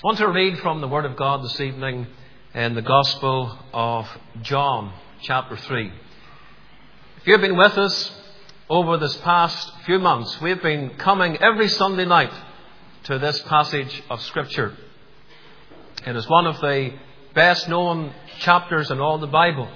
I want to read from the Word of God this evening in the Gospel of John, chapter 3. If you've been with us over this past few months, we've been coming every Sunday night to this passage of Scripture. It is one of the best known chapters in all the Bible.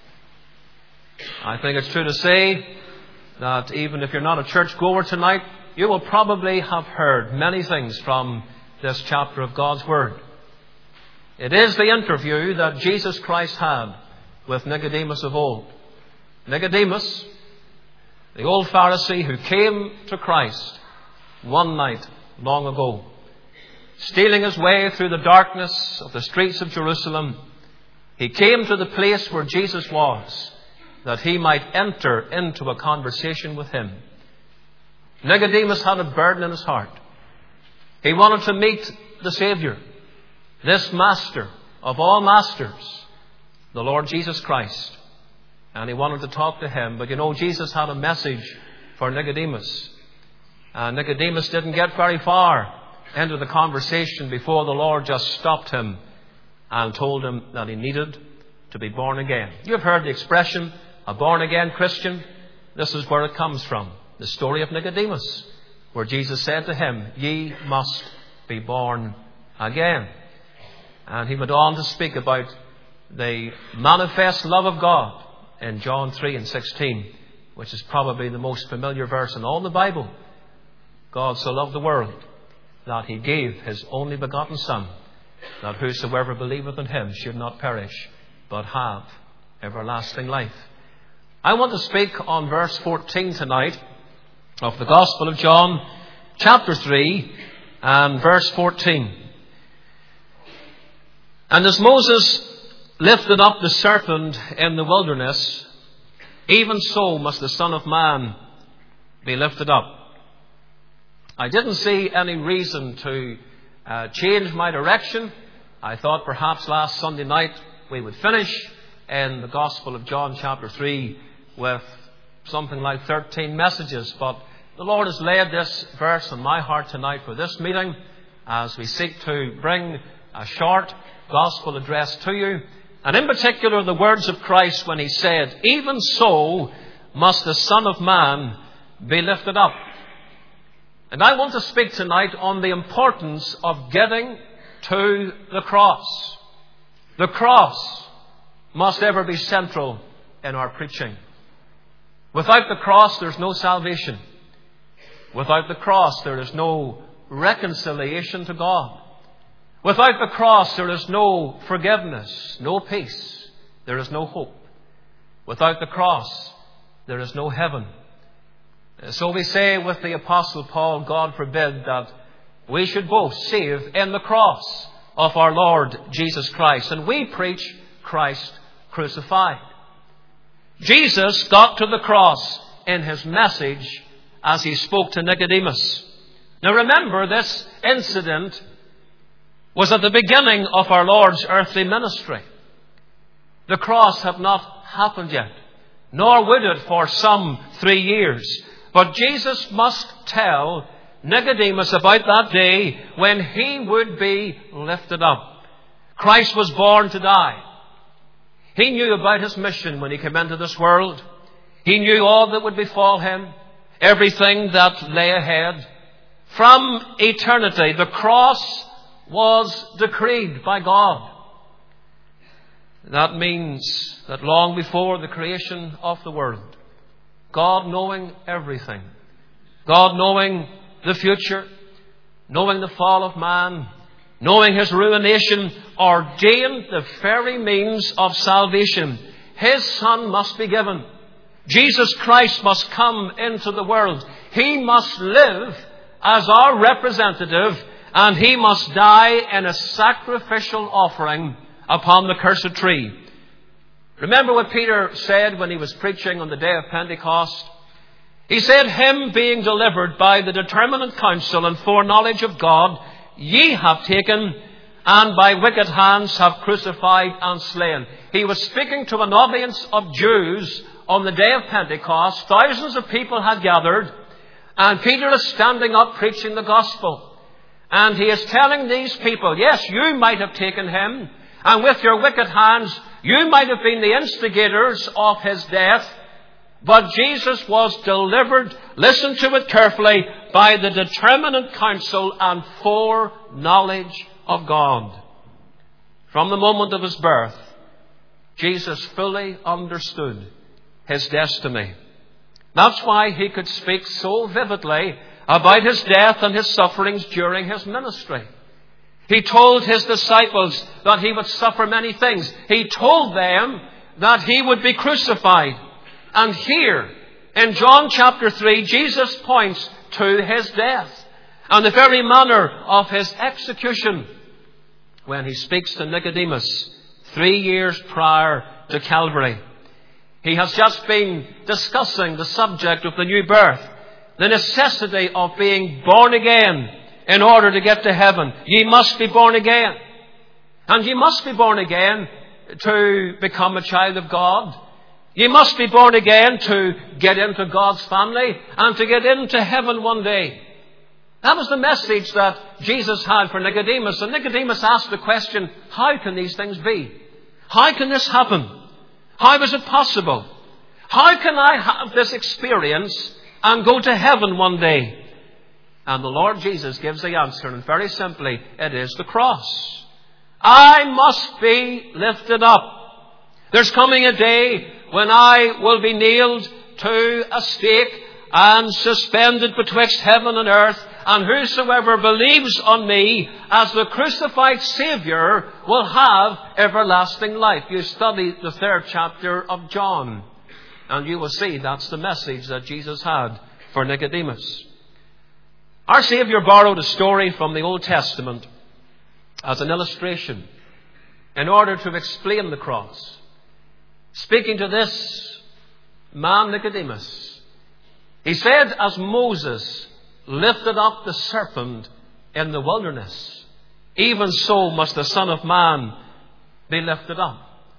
I think it's true to say that even if you're not a church goer tonight, you will probably have heard many things from this chapter of God's Word. It is the interview that Jesus Christ had with Nicodemus of old. Nicodemus, the old Pharisee who came to Christ one night long ago, stealing his way through the darkness of the streets of Jerusalem. He came to the place where Jesus was, that he might enter into a conversation with him. Nicodemus had a burden in his heart. He wanted to meet the Savior, this Master of all masters, the Lord Jesus Christ. And he wanted to talk to him. But Jesus had a message for Nicodemus. And Nicodemus didn't get very far into the conversation before the Lord just stopped him and told him that he needed to be born again. You've heard the expression, a born-again Christian. This is where it comes from. The story of Nicodemus, where Jesus said to him, "Ye must be born again." And he went on to speak about the manifest love of God in John 3 and 16, which is probably the most familiar verse in all the Bible. God so loved the world that he gave his only begotten Son, that whosoever believeth in him should not perish, but have everlasting life. I want to speak on verse 14 tonight of the Gospel of John, chapter 3 and verse 14. And as Moses lifted up the serpent in the wilderness, even so must the Son of Man be lifted up. I didn't see any reason to change my direction. I thought perhaps last Sunday night we would finish in the Gospel of John chapter 3 with something like 13 messages. But the Lord has laid this verse on my heart tonight for this meeting as we seek to bring a short gospel address to you. And in particular the words of Christ when he said, "Even so must the Son of Man be lifted up." And I want to speak tonight on the importance of getting to the cross. The cross must ever be central in our preaching. Without the cross, there's no salvation. Without the cross, there is no reconciliation to God. Without the cross, there is no forgiveness, no peace. There is no hope. Without the cross, there is no heaven. So we say with the Apostle Paul, God forbid that we should both save in the cross of our Lord Jesus Christ. And we preach Christ crucified. Jesus got to the cross in his message as he spoke to Nicodemus. Now remember, this incident was at the beginning of our Lord's earthly ministry. The cross had not happened yet, nor would it for some 3 years. But Jesus must tell Nicodemus about that day when he would be lifted up. Christ was born to die. He knew about his mission when he came into this world. He knew all that would befall him, everything that lay ahead. From eternity, the cross was decreed by God. That means that long before the creation of the world, God knowing everything, God knowing the future, knowing the fall of man, knowing his ruination, ordained the very means of salvation. His Son must be given. Jesus Christ must come into the world. He must live as our representative, and he must die in a sacrificial offering upon the cursed tree. Remember what Peter said when he was preaching on the day of Pentecost? He said, "Him being delivered by the determinate counsel and foreknowledge of God, ye have taken, and by wicked hands have crucified and slain." He was speaking to an audience of Jews on the day of Pentecost. Thousands of people had gathered, and Peter is standing up preaching the gospel. And he is telling these people, yes, you might have taken him, and with your wicked hands, you might have been the instigators of his death, but Jesus was delivered, listen to it carefully, by the determinate counsel and foreknowledge of God. From the moment of his birth, Jesus fully understood his destiny. That's why he could speak so vividly about his death and his sufferings during his ministry. He told his disciples that he would suffer many things. He told them that he would be crucified. And here, in John chapter 3, Jesus points to his death and the very manner of his execution when he speaks to Nicodemus 3 years prior to Calvary. He has just been discussing the subject of the new birth, the necessity of being born again in order to get to heaven. Ye must be born again. And ye must be born again to become a child of God. Ye must be born again to get into God's family and to get into heaven one day. That was the message that Jesus had for Nicodemus. And Nicodemus asked the question, how can these things be? How can this happen? How is it possible? How can I have this experience and go to heaven one day? And the Lord Jesus gives the answer, and very simply, it is the cross. I must be lifted up. There's coming a day when I will be nailed to a stake and suspended betwixt heaven and earth, and whosoever believes on me as the crucified Saviour will have everlasting life. You study the 3rd chapter of John, and you will see that's the message that Jesus had for Nicodemus. Our Saviour borrowed a story from the Old Testament as an illustration in order to explain the cross. Speaking to this man Nicodemus, he said, as Moses lifted up the serpent in the wilderness, even so must the Son of Man be lifted up.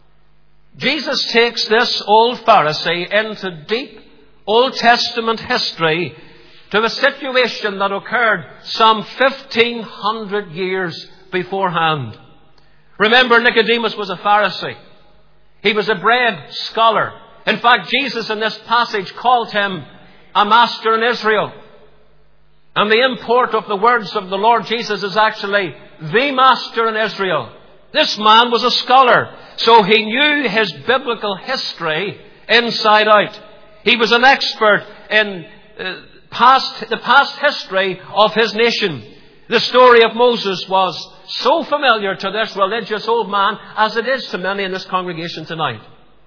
Jesus takes this old Pharisee into deep Old Testament history to a situation that occurred some 1,500 years beforehand. Remember, Nicodemus was a Pharisee. He was a bred scholar. In fact, Jesus in this passage called him a master in Israel. And the import of the words of the Lord Jesus is actually the master in Israel. This man was a scholar, so he knew his biblical history inside out. He was an expert in the past history of his nation. The story of Moses was so familiar to this religious old man as it is to many in this congregation tonight.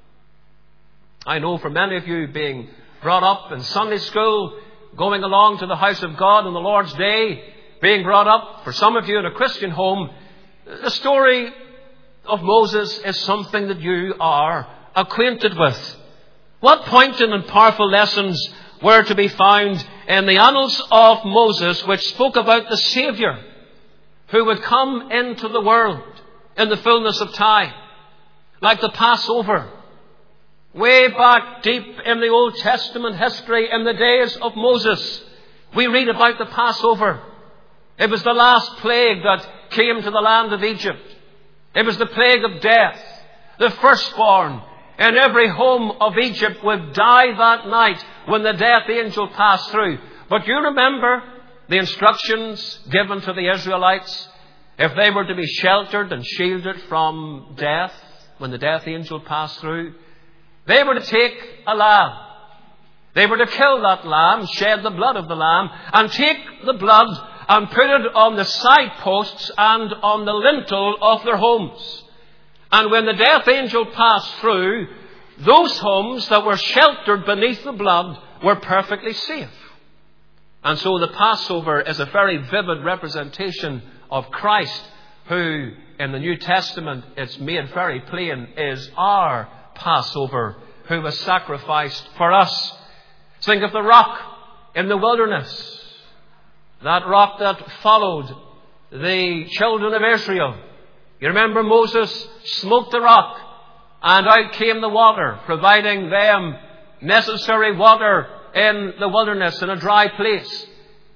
I know for many of you, being brought up in Sunday school, going along to the house of God on the Lord's Day, being brought up, for some of you, in a Christian home, the story of Moses is something that you are acquainted with. What pointed and powerful lessons were to be found in the annals of Moses, which spoke about the Saviour who would come into the world in the fullness of time, like the Passover. Way back deep in the Old Testament history, in the days of Moses, we read about the Passover. It was the last plague that came to the land of Egypt. It was the plague of death. The firstborn in every home of Egypt would die that night when the death angel passed through. But you remember the instructions given to the Israelites if they were to be sheltered and shielded from death when the death angel passed through. They were to take a lamb. They were to kill that lamb, shed the blood of the lamb, and take the blood and put it on the side posts and on the lintel of their homes. And when the death angel passed through, those homes that were sheltered beneath the blood were perfectly safe. And so the Passover is a very vivid representation of Christ, who in the New Testament, it's made very plain, is our Passover, who was sacrificed for us. Think of the rock in the wilderness. That rock that followed the children of Israel. You remember Moses smote the rock and out came the water, providing them necessary water in the wilderness in a dry place.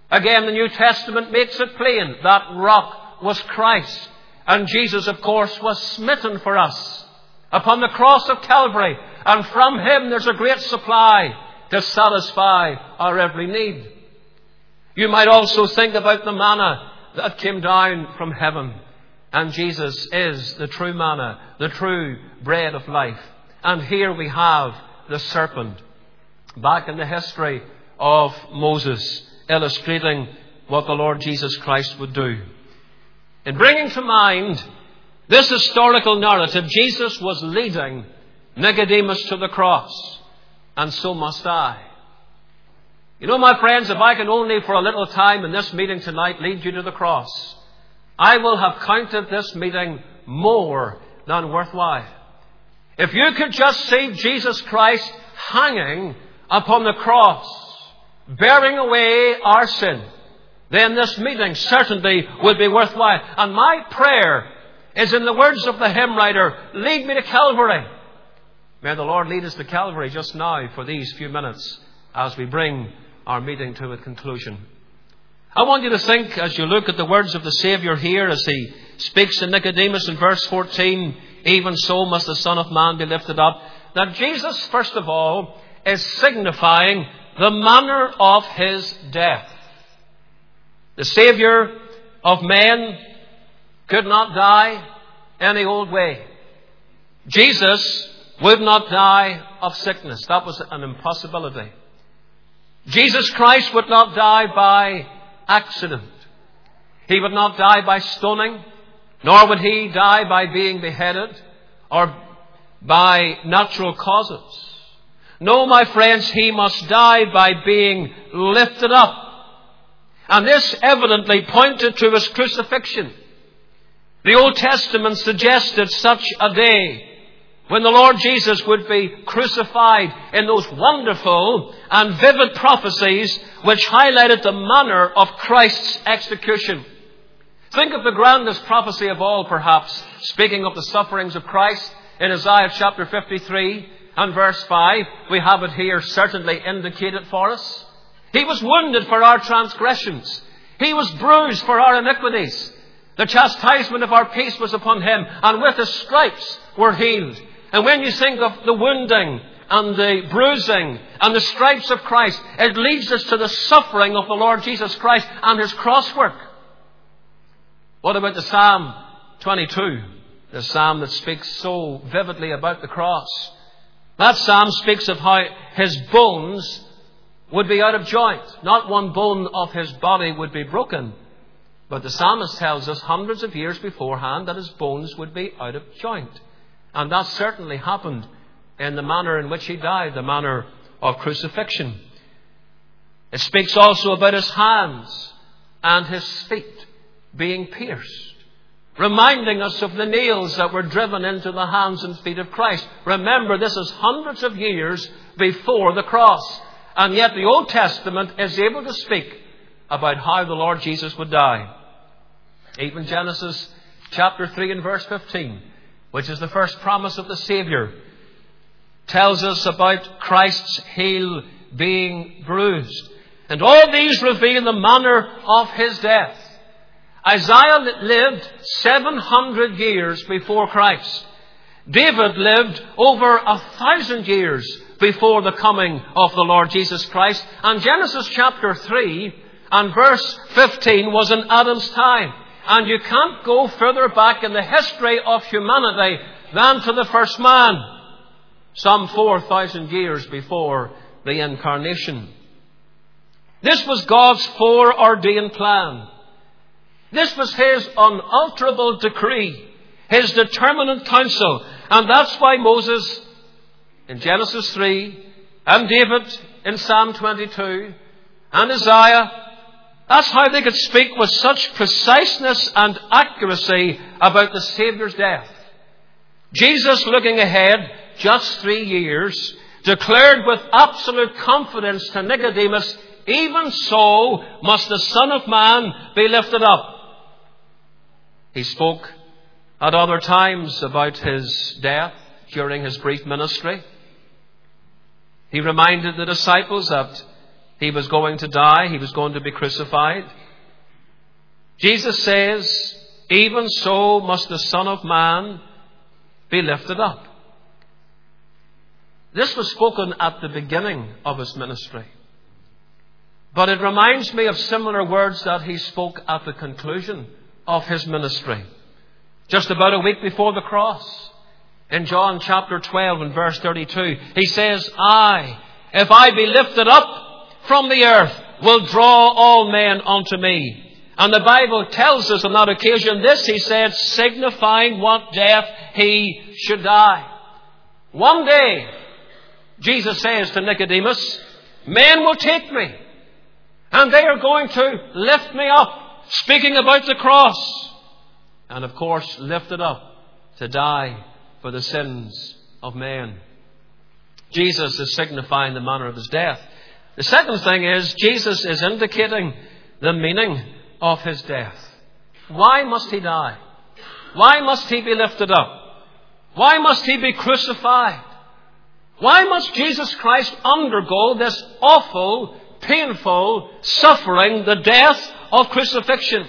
Again, the New Testament makes it plain that rock was Christ. And Jesus, of course, was smitten for us upon the cross of Calvary. And from Him there's a great supply to satisfy our every need. You might also think about the manna that came down from heaven. And Jesus is the true manna, the true bread of life. And here we have the serpent, back in the history of Moses, illustrating what the Lord Jesus Christ would do. In bringing to mind this historical narrative, Jesus was leading Nicodemus to the cross, and so must I. You know, my friends, if I can only for a little time in this meeting tonight lead you to the cross, I will have counted this meeting more than worthwhile. If you could just see Jesus Christ hanging upon the cross, bearing away our sin, then this meeting certainly would be worthwhile. And my prayer is in the words of the hymn writer, lead me to Calvary. May the Lord lead us to Calvary just now for these few minutes as we bring our meeting to a conclusion. I want you to think, as you look at the words of the Saviour here, as He speaks to Nicodemus in verse 14, even so must the Son of Man be lifted up, that Jesus, first of all, is signifying the manner of His death. The Saviour of men could not die any old way. Jesus would not die of sickness. That was an impossibility. Jesus Christ would not die by accident. He would not die by stoning, nor would He die by being beheaded or by natural causes. No, my friends, He must die by being lifted up. And this evidently pointed to His crucifixion. The Old Testament suggested such a day when the Lord Jesus would be crucified in those wonderful and vivid prophecies which highlighted the manner of Christ's execution. Think of the grandest prophecy of all, perhaps, speaking of the sufferings of Christ in Isaiah chapter 53 and verse 5. We have it here certainly indicated for us. He was wounded for our transgressions. He was bruised for our iniquities. The chastisement of our peace was upon Him, and with His stripes we're healed. And when you think of the wounding and the bruising and the stripes of Christ, it leads us to the suffering of the Lord Jesus Christ and His cross work. What about the Psalm 22? The psalm that speaks so vividly about the cross. That psalm speaks of how His bones would be out of joint. Not one bone of His body would be broken. But the psalmist tells us hundreds of years beforehand that His bones would be out of joint. And that certainly happened in the manner in which He died, the manner of crucifixion. It speaks also about His hands and His feet being pierced, reminding us of the nails that were driven into the hands and feet of Christ. Remember, this is hundreds of years before the cross. And yet the Old Testament is able to speak about how the Lord Jesus would die. Even Genesis chapter 3 and verse 15, which is the first promise of the Saviour, tells us about Christ's heel being bruised. And all these reveal the manner of His death. Isaiah lived 700 years before Christ. David lived over 1,000 years before the coming of the Lord Jesus Christ. And Genesis chapter 3 and verse 15 was in Adam's time. And you can't go further back in the history of humanity than to the first man, some 4,000 years before the incarnation. This was God's foreordained plan. This was His unalterable decree, His determinate counsel. And that's why Moses in Genesis 3 and David in Psalm 22 and Isaiah, that's how they could speak with such preciseness and accuracy about the Saviour's death. Jesus, looking ahead just 3 years, declared with absolute confidence to Nicodemus, even so must the Son of Man be lifted up. He spoke at other times about His death during His brief ministry. He reminded the disciples that He was going to die. He was going to be crucified. Jesus says, even so must the Son of Man be lifted up. This was spoken at the beginning of his ministry. But it reminds me of similar words that he spoke at the conclusion of his ministry, just about a week before the cross. In John chapter 12 and verse 32, he says, I, if I be lifted up from the earth, will draw all men unto me. And the Bible tells us on that occasion this, he said, signifying what death he should die. One day, Jesus says to Nicodemus, men will take me, and they are going to lift me up, speaking about the cross. And of course, lifted up to die for the sins of men. Jesus is signifying the manner of his death. The second thing is, Jesus is indicating the meaning of his death. Why must he die? Why must he be lifted up? Why must he be crucified? Why must Jesus Christ undergo this awful, painful suffering, the death of crucifixion?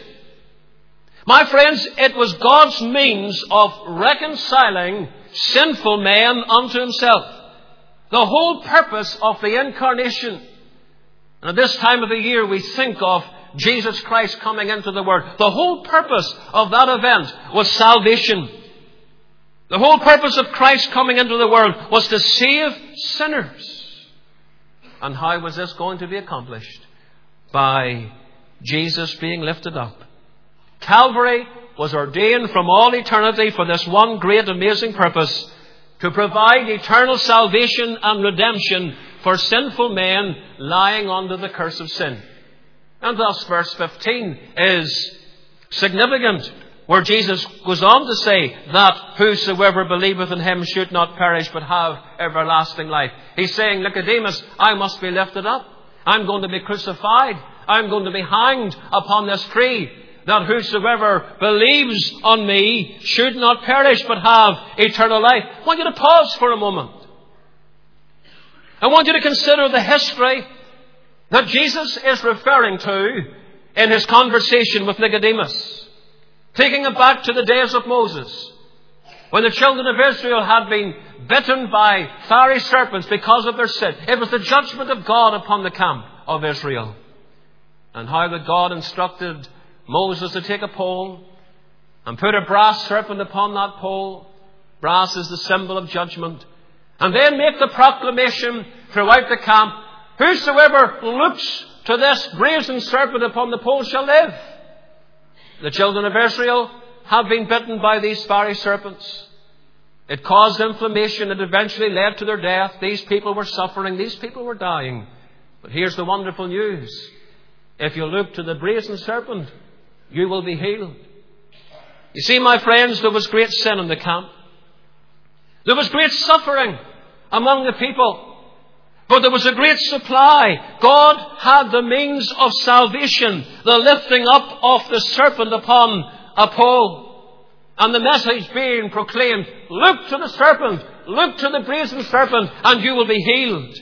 My friends, it was God's means of reconciling sinful men unto himself. The whole purpose of the incarnation. And at this time of the year we think of Jesus Christ coming into the world. The whole purpose of that event was salvation. The whole purpose of Christ coming into the world was to save sinners. And how was this going to be accomplished? By Jesus being lifted up. Calvary was ordained from all eternity for this one great amazing purpose, to provide eternal salvation and redemption for sinful men lying under the curse of sin. And thus verse 15 is significant, where Jesus goes on to say that whosoever believeth in him should not perish but have everlasting life. He's saying, Nicodemus, I must be lifted up. I'm going to be crucified. I'm going to be hanged upon this tree, that whosoever believes on me should not perish but have eternal life. I want you to pause for a moment. I want you to consider the history that Jesus is referring to in his conversation with Nicodemus, taking it back to the days of Moses, when the children of Israel had been bitten by fiery serpents because of their sin. It was the judgment of God upon the camp of Israel. And how that God instructed Moses to take a pole and put a brass serpent upon that pole. Brass is the symbol of judgment. And then make the proclamation throughout the camp, whosoever looks to this brazen serpent upon the pole shall live. The children of Israel have been bitten by these fiery serpents. It caused inflammation. It eventually led to their death. These people were suffering. These people were dying. But here's the wonderful news. If you look to the brazen serpent, you will be healed. You see, my friends, there was great sin in the camp. There was great suffering among the people. But there was a great supply. God had the means of salvation, the lifting up of the serpent upon a pole. And the message being proclaimed, look to the serpent, look to the brazen serpent, and you will be healed.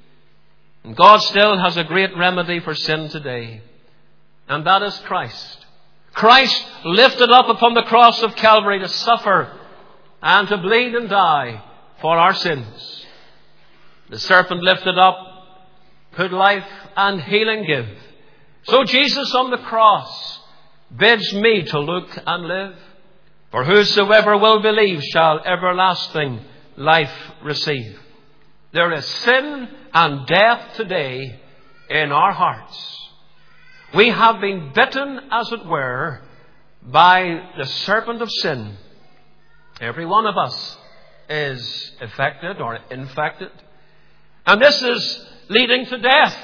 And God still has a great remedy for sin today. And that is Christ. Christ lifted up upon the cross of Calvary to suffer and to bleed and die for our sins. The serpent lifted up, could life and healing give. So Jesus on the cross bids me to look and live. For whosoever will believe shall everlasting life receive. There is sin and death today in our hearts. We have been bitten, as it were, by the serpent of sin. Every one of us is affected or infected. And this is leading to death.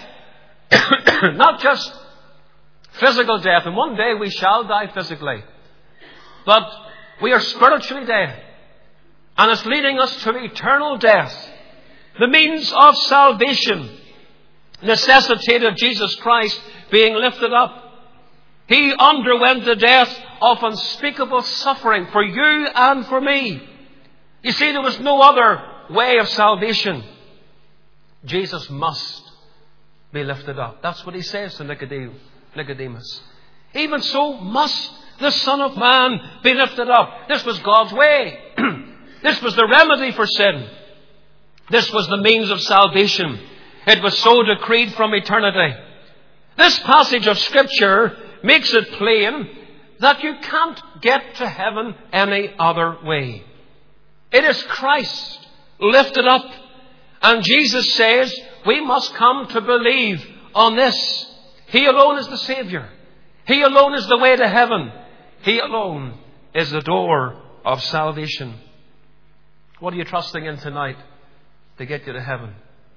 Not just physical death. And one day we shall die physically. But we are spiritually dead. And it's leading us to eternal death. The means of salvation necessitated Jesus Christ being lifted up. He underwent the death of unspeakable suffering for you and for me. You see, there was no other way of salvation. Jesus must be lifted up. That's what he says to Nicodemus. Even so must the Son of Man be lifted up. This was God's way. This was the remedy for sin. This was the means of salvation. It was so decreed from eternity. This passage of Scripture makes it plain that you can't get to heaven any other way. It is Christ lifted up. And Jesus says we must come to believe on this. He alone is the Savior. He alone is the way to heaven. He alone is the door of salvation. What are you trusting in tonight to get you to heaven?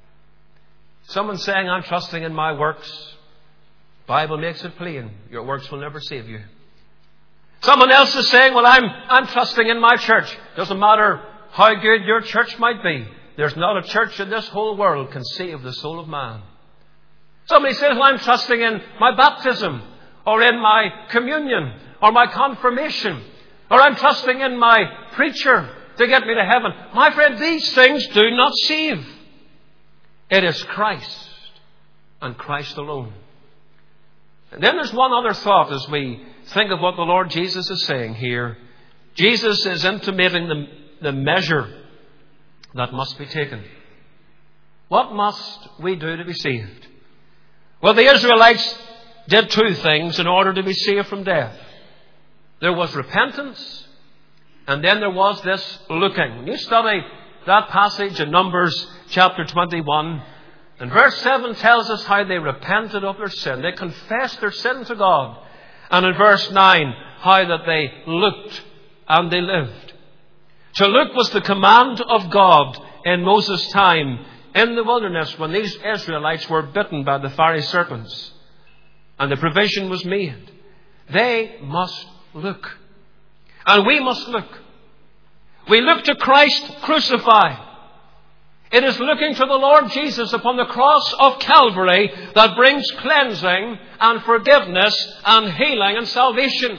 Someone saying, I'm trusting in my works. The Bible makes it plain. Your works will never save you. Someone else is saying, well, I'm trusting in my church. Doesn't matter how good your church might be. There's not a church in this whole world can save the soul of man. Somebody says, well, I'm trusting in my baptism, or in my communion, or my confirmation, or I'm trusting in my preacher to get me to heaven. My friend, these things do not save. It is Christ and Christ alone. And then there's one other thought as we think of what the Lord Jesus is saying here. Jesus is intimating the measure that must be taken. What must we do to be saved? Well, the Israelites did two things in order to be saved from death. There was repentance, and then there was this looking. When you study that passage in Numbers chapter 21, and verse 7 tells us how they repented of their sin. They confessed their sin to God. And in verse 9, how that they looked and they lived. To look was the command of God in Moses' time in the wilderness when these Israelites were bitten by the fiery serpents. And the provision was made. They must look. And we must look. We look to Christ crucified. It is looking to the Lord Jesus upon the cross of Calvary that brings cleansing and forgiveness and healing and salvation.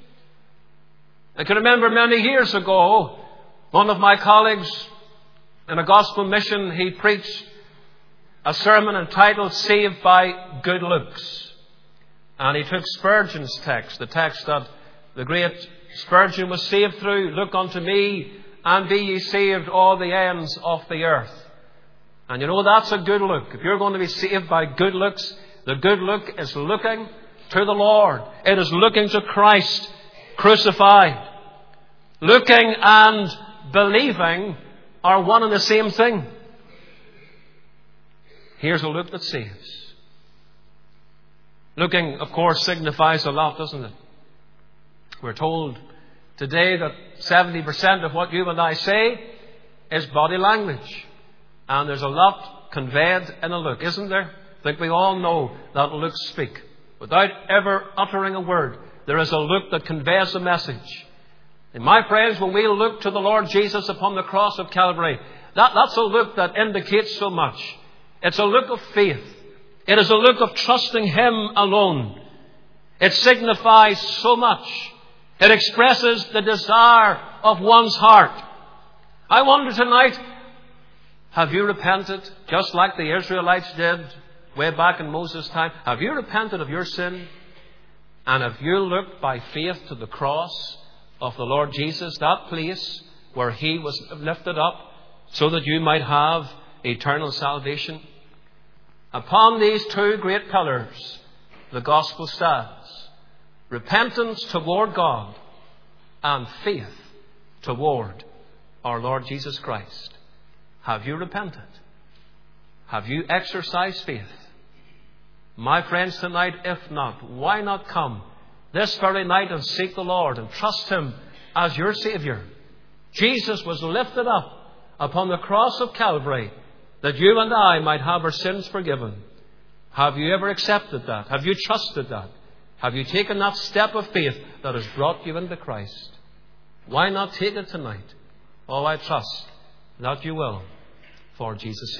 I can remember many years ago, one of my colleagues in a gospel mission, he preached a sermon entitled Saved by Good Looks. And he took Spurgeon's text, the text that the great Spurgeon was saved through. Look unto me and be ye saved all the ends of the earth. And you know, that's a good look. If you're going to be saved by good looks, the good look is looking to the Lord. It is looking to Christ crucified. Looking and believing are one and the same thing. Here's a look that saves. Looking, of course, signifies a lot, doesn't it? We're told today that 70% of what you and I say is body language. And there's a lot conveyed in a look, isn't there? I think we all know that looks speak. Without ever uttering a word, there is a look that conveys a message. And my friends, when we look to the Lord Jesus upon the cross of Calvary, that's a look that indicates so much. It's a look of faith. It is a look of trusting Him alone. It signifies so much. It expresses the desire of one's heart. I wonder tonight, have you repented just like the Israelites did way back in Moses' time? Have you repented of your sin? And have you looked by faith to the cross of the Lord Jesus, that place where He was lifted up so that you might have eternal salvation? Upon these two great pillars, the gospel stands. Repentance toward God and faith toward our Lord Jesus Christ. Have you repented? Have you exercised faith? My friends, tonight, if not, why not come this very night and seek the Lord and trust Him as your Savior? Jesus was lifted up upon the cross of Calvary that you and I might have our sins forgiven. Have you ever accepted that? Have you trusted that? Have you taken that step of faith that has brought you into Christ? Why not take it tonight? Oh, I trust that you will, for Jesus' sake.